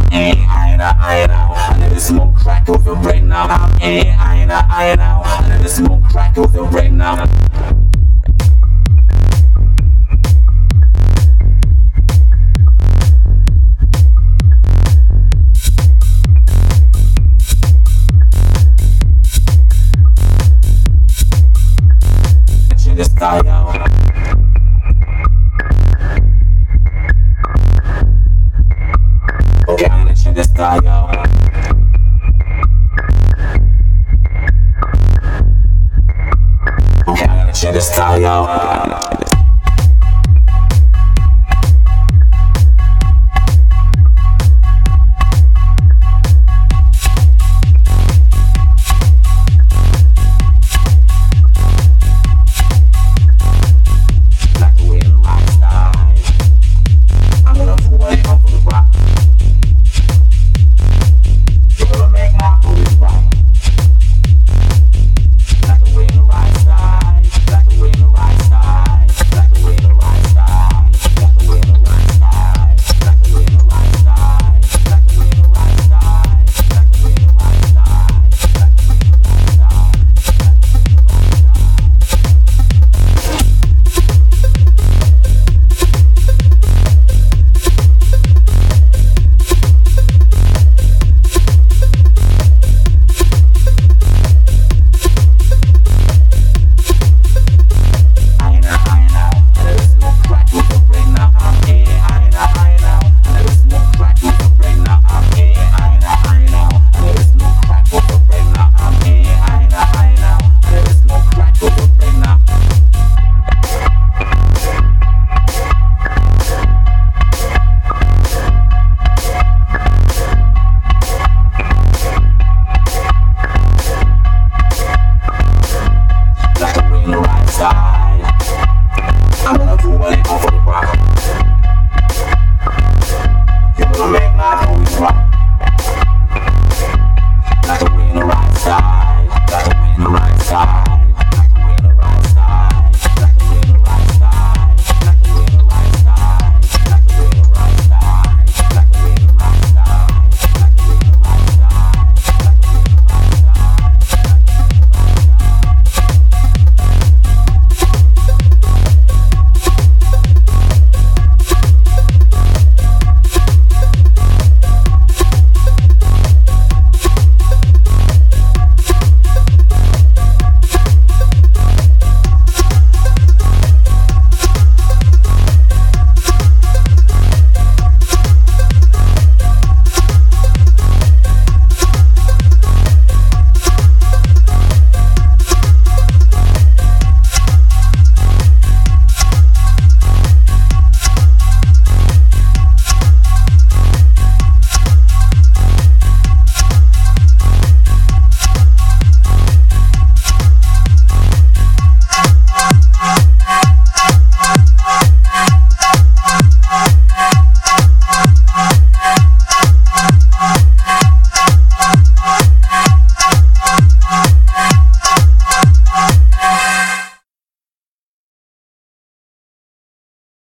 I know. I let it smoke crack with your brain now. I know. I let it smoke crack with your brain now. This guy out. Okay, I'm gonna check this guy out. Okay, I'm gonna check this guy out. Side.